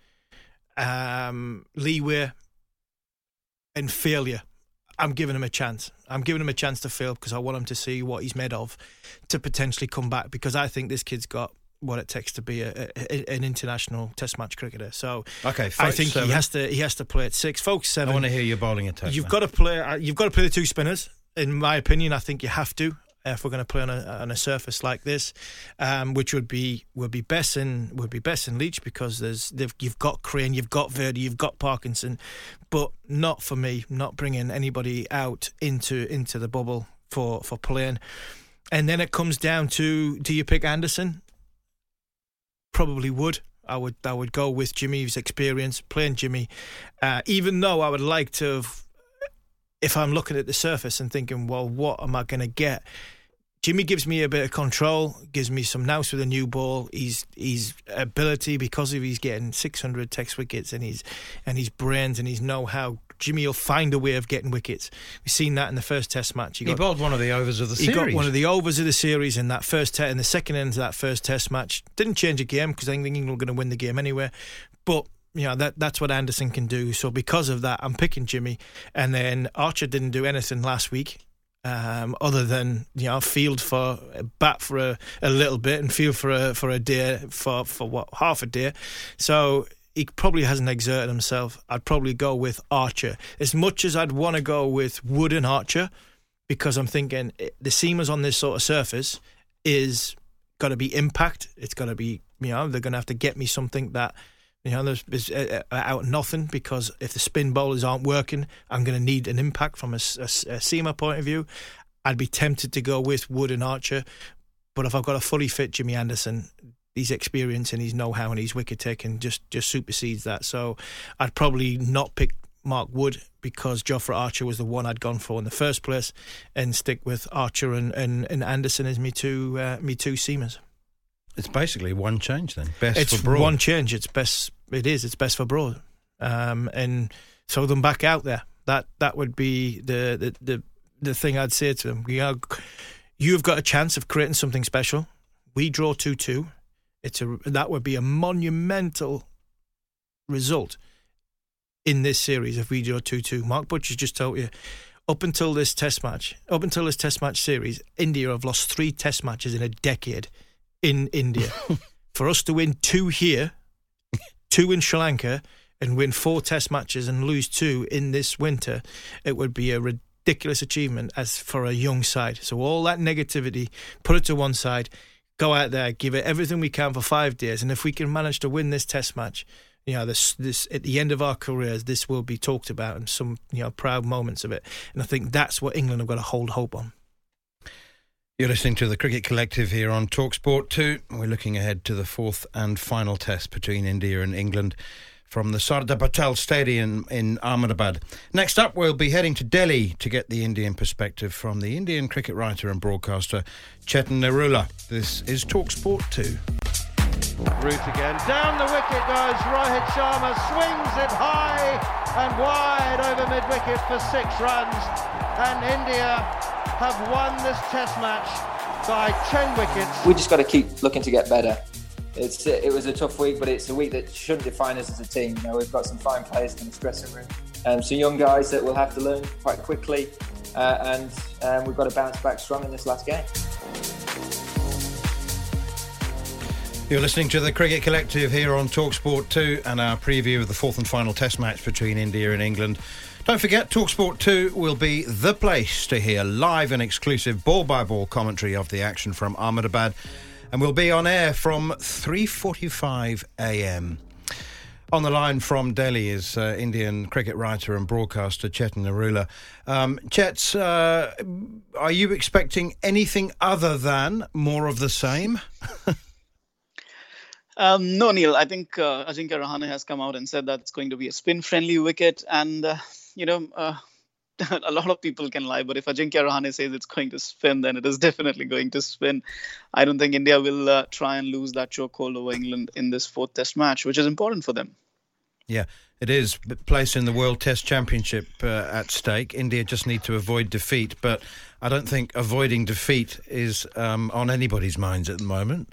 Um, leeway and failure. I'm giving him a chance. I'm giving him a chance to fail because I want him to see what he's made of to potentially come back, because I think this kid's got what it takes to be a, a, an international Test match cricketer. So okay, I think seven. he has to he has to play at six. Folks, seven. I want to hear your bowling attack. You've man. got to play. You've got to play the two spinners. In my opinion, I think you have to. If we're going to play on a on a surface like this, um, which would be would be best in would be best in Leach, because there's you've got Crane, you've got Verdi, you've got Parkinson, but not for me. Not bringing anybody out into into the bubble for for playing. And then it comes down to, do you pick Anderson? Probably would. I would I would go with Jimmy's experience playing Jimmy, uh, even though I would like to have. If I'm looking at the surface and thinking, well, what am I going to get? Jimmy gives me a bit of control, gives me some nous with a new ball. He's he's ability, because of he's getting six hundred Test wickets and he's and his brains and his know-how. Jimmy will find a way of getting wickets. We've seen that in the first Test match. He, got, he bowled one of the overs of the he series. He got one of the overs of the series in that first te- in the second end of that first Test match. Didn't change the game because I think England were going to win the game anyway. But you know, that that's what Anderson can do. So because of that, I'm picking Jimmy. And then Archer didn't do anything last week, um, other than, you know, field for bat for a, a little bit and field for a for a day for for what half a day. So he probably hasn't exerted himself. I'd probably go with Archer as much as I'd want to go with Wood and Archer, because I'm thinking the seamers on this sort of surface is got to be impact. It's got to be, you know, they're going to have to get me something that. You know, there's, there's uh, out nothing, because if the spin bowlers aren't working, I'm going to need an impact from a, a, a seamer point of view. I'd be tempted to go with Wood and Archer, but if I've got a fully fit Jimmy Anderson, his experience and his know-how and his wicket taking just, just supersedes that. So I'd probably not pick Mark Wood, because Jofra Archer was the one I'd gone for in the first place, and stick with Archer and, and, and Anderson as me two uh, me two seamers. It's basically one change then. Best it's for Broad. one change. It's best. It is. It's best for Broad, um, and throw them back out there. That that would be the the, the the thing I'd say to them. You know, you've got a chance of creating something special. We draw two two. It's a that would be a monumental result in this series if we draw two two. Mark Butcher's just told you. Up until this Test match, up until this Test match series, India have lost three Test matches in a decade. In India, for us to win two here, two in Sri Lanka, and win four Test matches and lose two in this winter, it would be a ridiculous achievement as for a young side. So all that negativity, put it to one side, go out there, give it everything we can for five days, and if we can manage to win this Test match, you know, this this at the end of our careers, this will be talked about and some, you know, proud moments of it. And I think that's what England have got to hold hope on. You're listening to the Cricket Collective here on TalkSport two. We're looking ahead to the fourth and final test between India and England from the Sardar Patel Stadium in Ahmedabad. Next up, we'll be heading to Delhi to get the Indian perspective from the Indian cricket writer and broadcaster Chetan Narula. This is TalkSport two. Root again. Down the wicket goes Rohit Sharma, swings it high and wide over mid-wicket for six runs. And India have won this Test match by ten wickets. We just got to keep looking to get better. It's it was a tough week, but it's a week that shouldn't define us as a team. You know, we've got some fine players in the dressing room, um, some young guys that will have to learn quite quickly, uh, and um, we've got to bounce back strong in this last game. You're listening to the Cricket Collective here on TalkSport two and our preview of the fourth and final Test match between India and England. Don't forget, TalkSport two will be the place to hear live and exclusive ball-by-ball commentary of the action from Ahmedabad, and we'll be on air from three forty-five a m. On the line from Delhi is uh, Indian cricket writer and broadcaster Chetan Narula. Um, Chet, uh, are you expecting anything other than more of the same? um, no, Neil. I think uh, Ajinkya Rahane has come out and said that it's going to be a spin-friendly wicket. And, uh, you know, uh, a lot of people can lie, but if Ajinkya Rahane says it's going to spin, then it is definitely going to spin. I don't think India will uh, try and lose that chokehold over England in this fourth Test match, which is important for them. Yeah, it is. Place in the World Test Championship uh, at stake. India just need to avoid defeat, but I don't think avoiding defeat is um, on anybody's minds at the moment.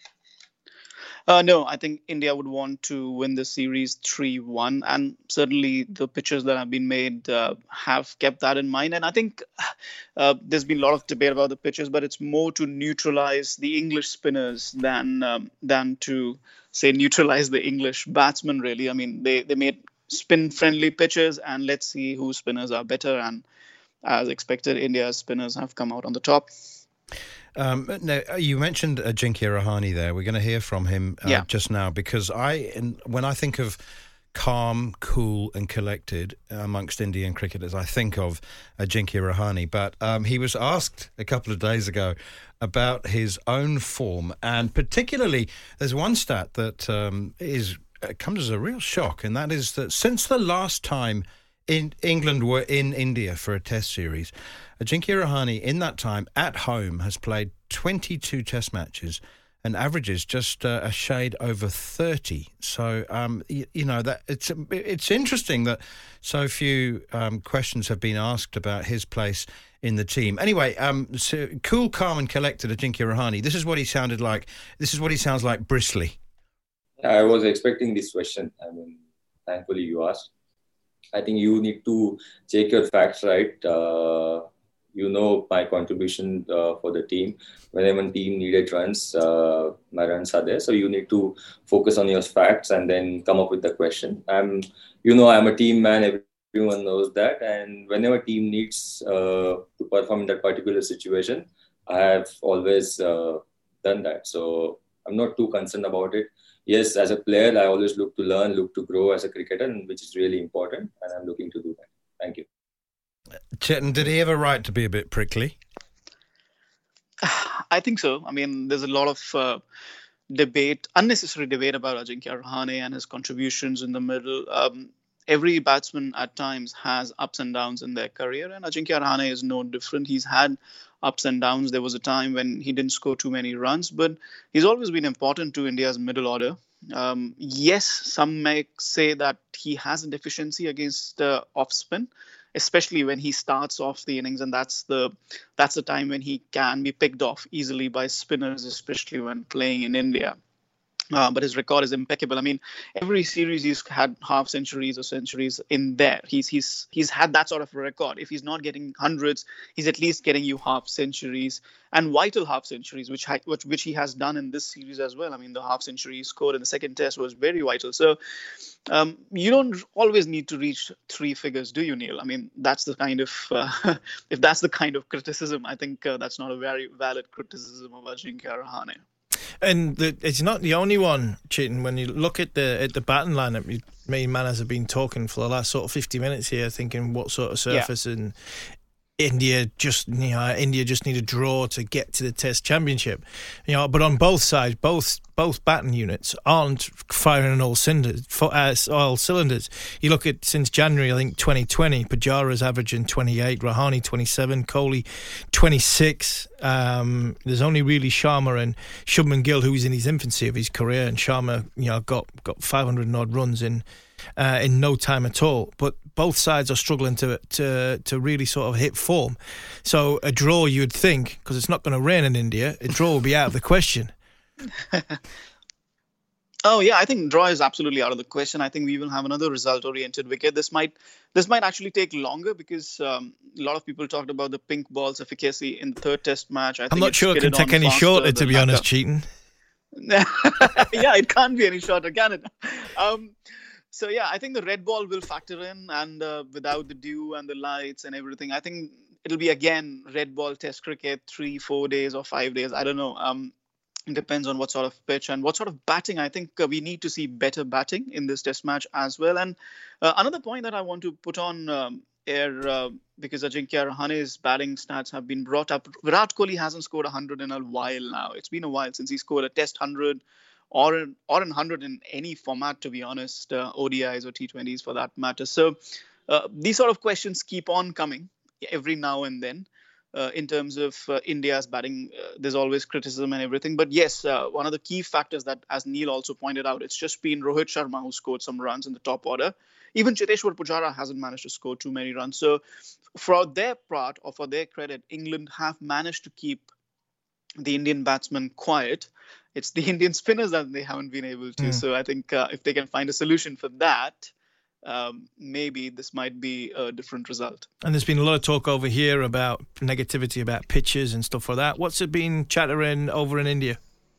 Uh, no, I think India would want to win the series three one, and certainly the pitches that have been made uh, have kept that in mind. And I think uh, there's been a lot of debate about the pitches, but it's more to neutralize the English spinners than um, than to, say, neutralize the English batsmen, really. I mean, they, they made spin-friendly pitches, and let's see whose spinners are better. And as expected, India's spinners have come out on the top. Um, now, you mentioned Ajinkya Rahane there. We're going to hear from him uh, yeah. just now, because I, in, when I think of calm, cool and collected amongst Indian cricketers, I think of Ajinkya Rahane. But um, he was asked a couple of days ago about his own form, and particularly there's one stat that um, is uh, comes as a real shock, and that is that since the last time in England were in India for a Test series, Ajinkya Rahane in that time at home has played twenty-two Test matches and averages just uh, a shade over thirty. So um, you, you know that it's it's interesting that so few um, questions have been asked about his place in the team. Anyway, um, so cool, calm, and collected Ajinkya Rahane. This is what he sounded like. This is what he sounds like. Bristly. I was expecting this question. I mean, thankfully you asked. I think you need to check your facts right. Uh, you know my contribution uh, for the team. Whenever team needed runs, uh, my runs are there. So you need to focus on your facts and then come up with the question. I'm, you know, I'm a team man. Everyone knows that. And whenever team needs uh, to perform in that particular situation, I have always uh, done that. So I'm not too concerned about it. Yes, as a player, I always look to learn, look to grow as a cricketer, which is really important, and I'm looking to do that. Thank you. Chetan, did he have a right to be a bit prickly? I think so. I mean, there's a lot of uh, debate, unnecessary debate about Ajinkya Rahane and his contributions in the middle. Um, every batsman at times has ups and downs in their career, and Ajinkya Rahane is no different. He's had ups and downs. There was a time when he didn't score too many runs, but he's always been important to India's middle order. Um, yes, some may say that he has a deficiency against uh, off spin, especially when he starts off the innings, and that's the that's the time when he can be picked off easily by spinners, especially when playing in India. Uh, but his record is impeccable. I mean, every series he's had half centuries or centuries in there. He's he's he's had that sort of a record. If he's not getting hundreds, he's at least getting you half centuries and vital half centuries, which which which he has done in this series as well. I mean, the half century he scored in the second Test was very vital. So um, you don't always need to reach three figures, do you, Neil? I mean, that's the kind of uh, if that's the kind of criticism, I think uh, that's not a very valid criticism of Ajinkya Rahane. And the, it's not the only one, Chetan. When you look at the at the batting lineup, you, me and Manas have been talking for the last sort of fifty minutes here, thinking what sort of surface yeah. and India just you know India just need a draw to get to the Test Championship, you know. But on both sides, both both batting units aren't firing on all cylinders. Uh, all cylinders. You look at since January, I think twenty twenty, Pujara's averaging twenty-eight, Rahane twenty-seven, Kohli twenty-six. Um, there's only really Sharma and Shubman Gill who's in his infancy of his career, and Sharma, you know, got got five hundred odd runs in uh, in no time at all. But both sides are struggling to to to really sort of hit form. So a draw, you'd think, because it's not going to rain in India, a draw will be out of the question. Oh yeah, I think draw is absolutely out of the question. I think we will have another result-oriented wicket. This might this might actually take longer because um, a lot of people talked about the pink ball's efficacy in the third Test match. I I'm think not sure it can take any shorter, to be honest, Chetan. Yeah, it can't be any shorter, can it? Um, So, yeah, I think the red ball will factor in, and uh, without the dew and the lights and everything, I think it'll be, again, red ball test cricket, three, four days or five days. I don't know. Um, it depends on what sort of pitch and what sort of batting. I think uh, we need to see better batting in this test match as well. And uh, another point that I want to put on um, air, uh, because Ajinkya Rahane's batting stats have been brought up. Virat Kohli hasn't scored one hundred in a while now. It's been a while since he scored a test one hundred. Or an, or an one hundred in any format, to be honest, uh, O D Is or T twenties for that matter. So uh, these sort of questions keep on coming every now and then uh, in terms of uh, India's batting. Uh, there's always criticism and everything. But yes, uh, one of the key factors that, as Neil also pointed out, it's just been Rohit Sharma who scored some runs in the top order. Even Cheteshwar Pujara hasn't managed to score too many runs. So for their part, or for their credit, England have managed to keep the Indian batsmen quiet. It's the Indian spinners that they haven't been able to. Mm. So I think uh, if they can find a solution for that, um, maybe this might be a different result. And there's been a lot of talk over here about negativity about pitches and stuff like that. What's it been chattering over in India?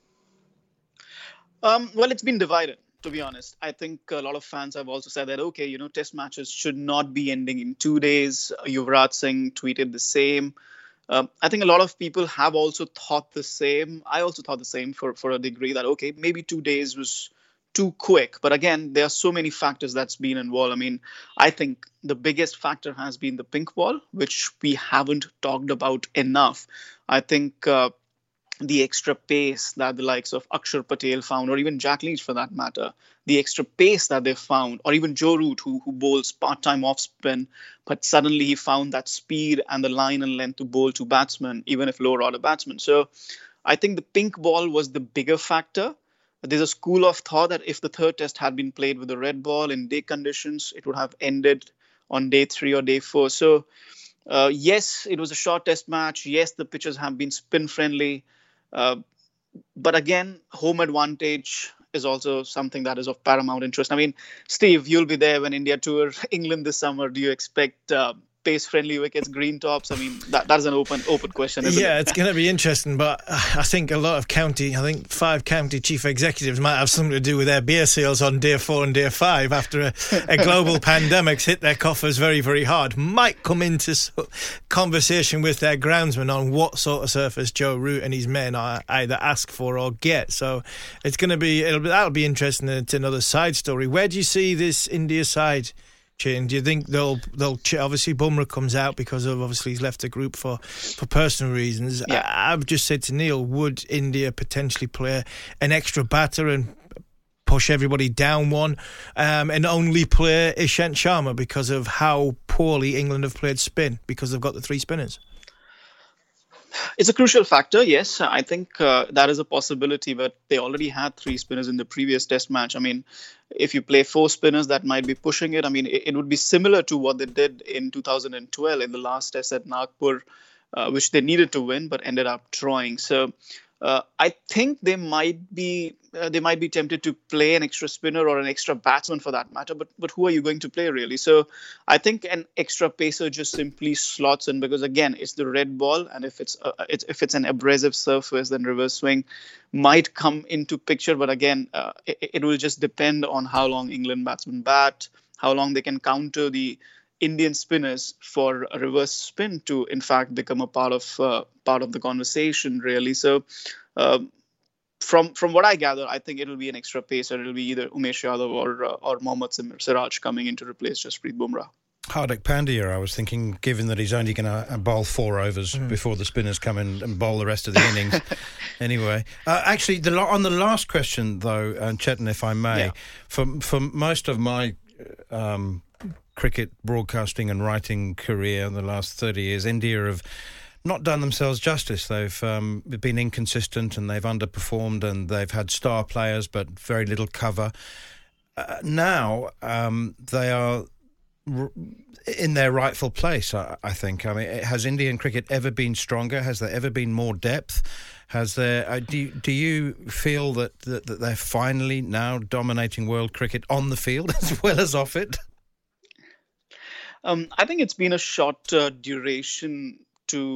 Um, well, it's been divided, to be honest. I think a lot of fans have also said that, okay, you know, test matches should not be ending in two days. Yuvraj Singh tweeted the same. Um, I think a lot of people have also thought the same. I also thought the same for, for a degree that, okay, maybe two days was too quick. But again, there are so many factors that's been involved. I mean, I think the biggest factor has been the pink ball, which we haven't talked about enough. I think uh, the extra pace that the likes of Akshar Patel found, or even Jack Leach for that matter, the extra pace that they found, or even Joe Root, who, who bowls part-time off-spin, but suddenly he found that speed and the line and length to bowl to batsmen, even if lower-order batsmen. So I think the pink ball was the bigger factor. There's a school of thought that if the third test had been played with the red ball in day conditions, it would have ended on day three or day four. So uh, yes, it was a short test match. Yes, the pitches have been spin-friendly. Uh, but again, home advantage is also something that is of paramount interest. I mean, Steve, you'll be there when India tour England this summer. Do you expect uh, pace-friendly wickets, green tops? I mean, that that is an open open question, isn't yeah, it? it's going to be interesting, but I think a lot of county, I think five county chief executives might have something to do with their beer sales on day four and day five after a, a global pandemic's hit their coffers very, very hard. Might come into conversation with their groundsman on what sort of surface Joe Root and his men are either ask for or get. So it's going to be, it'll be, that'll be interesting. It's another side story. Where do you see this India side? Do you think they'll they'll obviously Bumrah comes out because of obviously he's left the group for, for personal reasons. Yeah. I, I've just said to Neil, would India potentially play an extra batter and push everybody down one um, and only play Ishant Sharma because of how poorly England have played spin because they've got the three spinners? It's a crucial factor, yes. I think uh, that is a possibility, but they already had three spinners in the previous test match. I mean, if you play four spinners, that might be pushing it. I mean, it, it would be similar to what they did in two thousand twelve in the last test at Nagpur, uh, which they needed to win, but ended up drawing. So uh, I think they might be uh, they might be tempted to play an extra spinner or an extra batsman for that matter. But but who are you going to play really? So I think an extra pacer just simply slots in because again it's the red ball, and if it's, uh, it's if it's an abrasive surface, then reverse swing might come into picture. But again, uh, it, it will just depend on how long England batsmen bat, how long they can counter the Indian spinners for a reverse spin to, in fact, become a part of uh, part of the conversation, really. So, um, from from what I gather, I think it'll be an extra pacer. It'll be either Umesh Yadav or uh, or Mohammad Siraj coming in to replace Jasprit Bumrah. Hardik Pandya, I was thinking, given that he's only going to bowl four overs mm. before the spinners come in and bowl the rest of the innings. Anyway, uh, actually, the on the last question though, and Chetan, if I may, yeah. for for most of my um, cricket broadcasting and writing career in the last thirty years, India have not done themselves justice. They've um, been inconsistent and they've underperformed and they've had star players but very little cover. Uh, now um, they are r- in their rightful place, I, I think. I mean, has Indian cricket ever been stronger? Has there ever been more depth? Has there? Uh, do, do you feel that, that, that they're finally now dominating world cricket on the field as well as off it? Um, I think it's been a short uh, duration to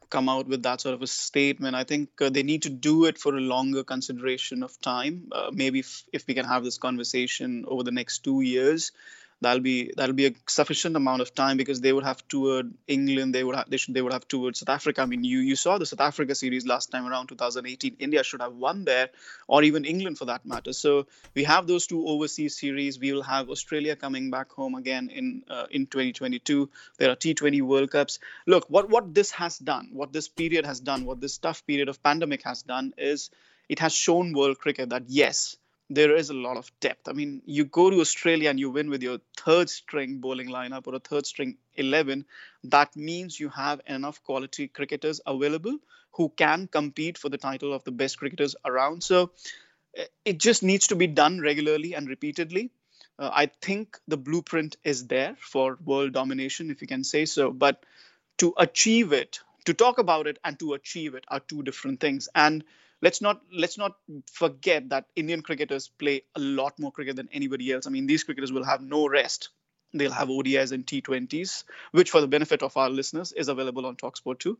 come out with that sort of a statement. I think uh, they need to do it for a longer consideration of time. Uh, maybe if, if we can have this conversation over the next two years, that'll be that'll be a sufficient amount of time, because they would have toured England, they would have they should they would have toured South Africa. I mean, you you saw the South Africa series last time around, two thousand eighteen. India should have won there, or even England for that matter. So we have those two overseas series. We will have Australia coming back home again in uh, in twenty twenty-two. There are T twenty World Cups. Look, what what this has done, what this period has done, what this tough period of pandemic has done is it has shown world cricket that yes, there is a lot of depth. I mean, you go to Australia and you win with your third string bowling lineup or a third string eleven. That means you have enough quality cricketers available who can compete for the title of the best cricketers around. So it just needs to be done regularly and repeatedly. Uh, I think the blueprint is there for world domination, if you can say so. But to achieve it, to talk about it and to achieve it are two different things. And Let's not let's not forget that Indian cricketers play a lot more cricket than anybody else. I mean, these cricketers will have no rest. They'll have O D Is and T twenties, which for the benefit of our listeners is available on TalkSport too.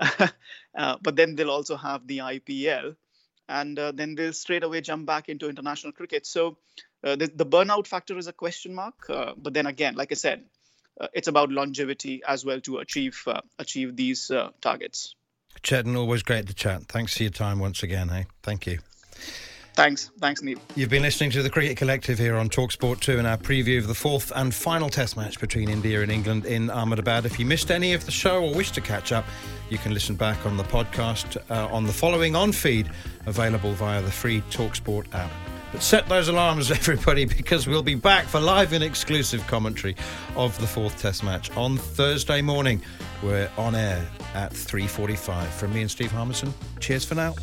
uh, but then they'll also have the I P L, and uh, then they'll straight away jump back into international cricket. So uh, the, the burnout factor is a question mark. Uh, but then again, like I said, uh, it's about longevity as well to achieve uh, achieve these uh, targets. Chetan, always great to chat. Thanks for your time once again, hey? Thank you. Thanks. Thanks, Neil. You've been listening to the Cricket Collective here on TalkSport two and our preview of the fourth and final Test match between India and England in Ahmedabad. If you missed any of the show or wish to catch up, you can listen back on the podcast uh, on the following on-feed, available via the free TalkSport app. But set those alarms, everybody, because we'll be back for live and exclusive commentary of the fourth Test match on Thursday morning. We're on air at three forty-five. From me and Steve Harmison, cheers for now.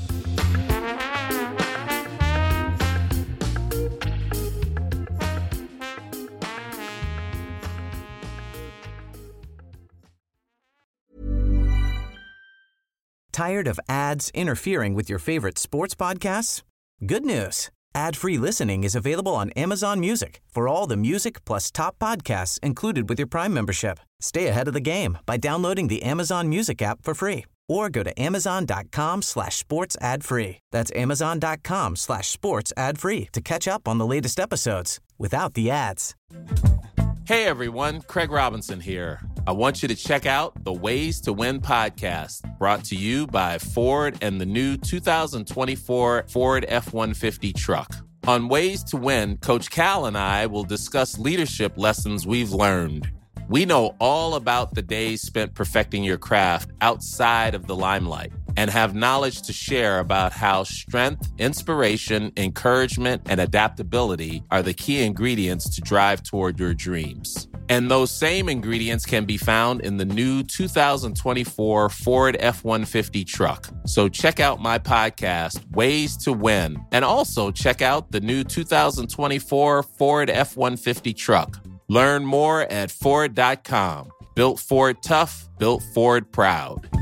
Tired of ads interfering with your favorite sports podcasts? Good news. Ad-free listening is available on Amazon Music for all the music plus top podcasts included with your Prime membership. Stay ahead of the game by downloading the Amazon Music app for free or go to amazon.com slash sports ad free. That's amazon.com slash sports ad free to catch up on the latest episodes without the ads. Hey everyone, Craig Robinson here. I want you to check out the Ways to Win podcast, brought to you by Ford and the new two thousand twenty-four Ford F one fifty truck. On Ways to Win, Coach Cal and I will discuss leadership lessons we've learned. We know all about the days spent perfecting your craft outside of the limelight and have knowledge to share about how strength, inspiration, encouragement, and adaptability are the key ingredients to drive toward your dreams. And those same ingredients can be found in the new two thousand twenty-four Ford F one fifty truck. So check out my podcast, Ways to Win, and also check out the new two thousand twenty-four Ford F one fifty truck. Learn more at Ford dot com. Built Ford tough, built Ford proud.